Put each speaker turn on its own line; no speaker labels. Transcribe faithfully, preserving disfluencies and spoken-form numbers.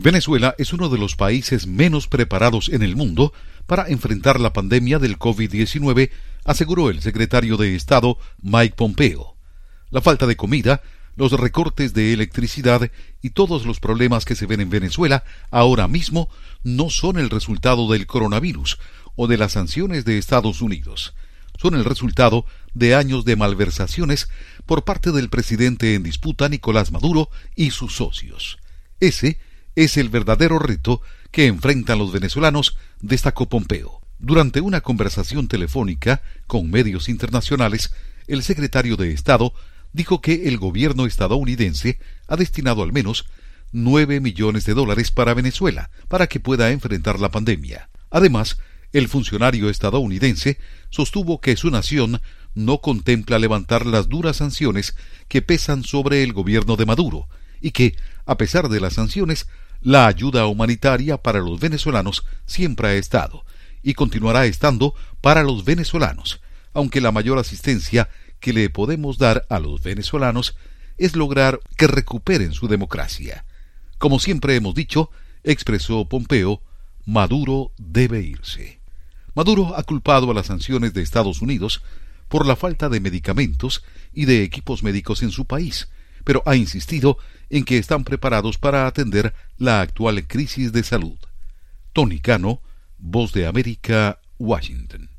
Venezuela es uno de los países menos preparados en el mundo para enfrentar la pandemia del COVID diecinueve, aseguró el secretario de Estado Mike Pompeo. La falta de comida, los recortes de electricidad y todos los problemas que se ven en Venezuela ahora mismo no son el resultado del coronavirus o de las sanciones de Estados Unidos. Son el resultado de años de malversaciones por parte del presidente en disputa Nicolás Maduro y sus socios. Ese es el verdadero reto que enfrentan los venezolanos, destacó Pompeo. Durante una conversación telefónica con medios internacionales, el secretario de Estado dijo que el gobierno estadounidense ha destinado al menos nueve millones de dólares para Venezuela para que pueda enfrentar la pandemia. Además, el funcionario estadounidense sostuvo que su nación no contempla levantar las duras sanciones que pesan sobre el gobierno de Maduro y que, a pesar de las sanciones, la ayuda humanitaria para los venezolanos siempre ha estado y continuará estando para los venezolanos, aunque la mayor asistencia que le podemos dar a los venezolanos es lograr que recuperen su democracia. Como siempre hemos dicho, expresó Pompeo, Maduro debe irse. Maduro ha culpado a las sanciones de Estados Unidos por la falta de medicamentos y de equipos médicos en su país, pero ha insistido en que están preparados para atender la actual crisis de salud. Tony Cano, Voz de América, Washington.